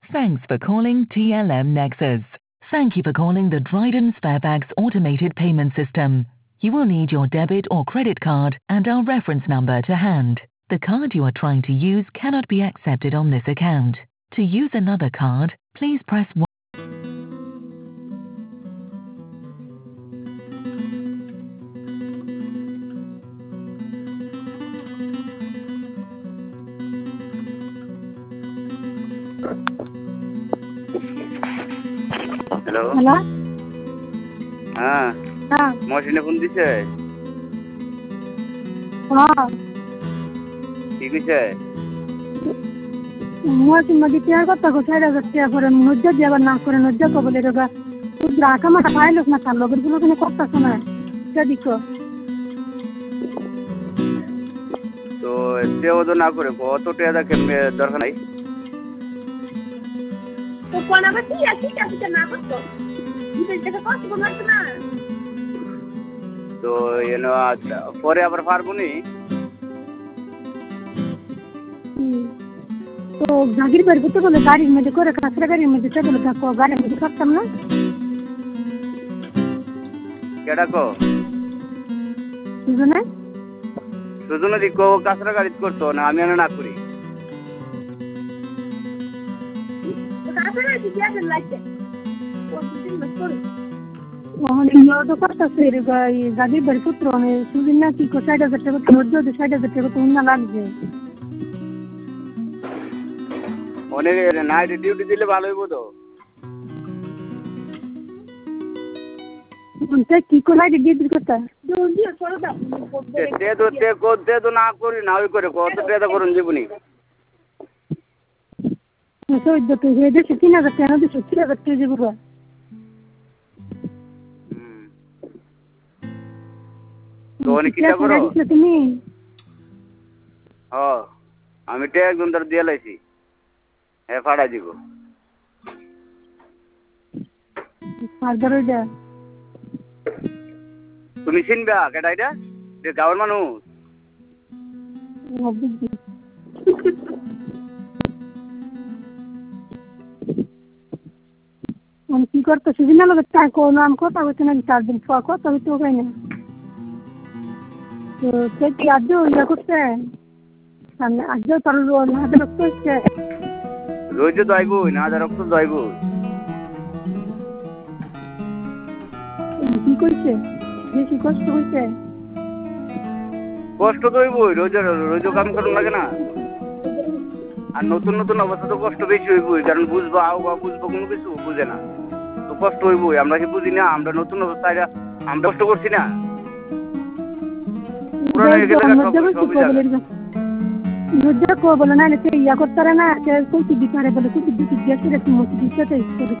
Thanks for calling TLM Nexus. Thank you for calling the Dryden Sparebags automated payment system. You will need your debit or credit card and our reference number to hand. The card you are trying to use cannot be accepted on this account. To use another card, please press 1. Hello hello হ্যাঁ হ্যাঁ মহসিনে phone দিছে হ্যাঁ কি কইছে মহাসিন নদী pair কথা কো 4,000 টাকা করে নজ্জা দিয়ে আবার না করে নজ্জা কো বলে রোগা রাখা মাথা পাইলস না তার লগের গুলো কোনো কথা শোনা দেখো তো সেও তো না করে কত টাকা কেমনে দরকার নাই তো কোন আবার কি আছে কাছে না করতো দিতে টাকা কষ্ট করতে না তো এনো পরে আবার পারবো নি তো গাড়ির বের করতে বলে গাড়ির মধ্যে করে কাঁচরা গাড়ির মধ্যে চলে থাকো গাড়ির মধ্যে থাকতাম না কেডা কো বুঝলে সুজনে দিকো কাছরা গাড়ি করতো না আমি না করি কাঁচরা কি দিয়ে লাগছে প্রতিদিন করে ওহন তো কথা ফের গাড়ির বের পুত্র আমি সুদিন না কি কো 60,000 টাকা তো রোজ 60,000 টাকা তো না লাগবে অনেক নাইট ডিউটি দিলে ভালো হইব তো উনতে কি কোলাই ডিউটি করতে তে তো না করি না ওই করে কত টাকা করুন জীবনী তো তো হে দেশে 3,000 টাকা না 3,000 টাকা দিব তো অনেক কি করো তুমি আমি তে একদম ধর দিয়ে লাইছি হ্যাঁ ফাড়া দিব আর ধরো যা তুমি চিনবা কেডা এটা যে গাঁওর মানুষ আমি কি করতে সুদিন না তা কোন আম কথা হইতে না 4 দিন পর কথা হইতে হয় না তো সে কি আজ ইয়া করতে সামনে আজ তার না রক্ত হচ্ছে রোজ তো আইবো না রক্ত তো আইবো কি কইছে বেশি কষ্ট হইছে কষ্ট তো হইবো রোজ কাম করুন লাগে না আর নতুন নতুন অবস্থা তো কষ্ট বেশি হইবো কারণ বুঝবো বুঝবো কোনো কিছু বুঝে না তো কষ্ট হইবো আমরা কি বুঝি না আমরা নতুন অবস্থায় আমরা কষ্ট করছি না পুরানো হয়ে গেলে বলে না ইয়া করতে না কুচি দিতে বলে কুচি দিতে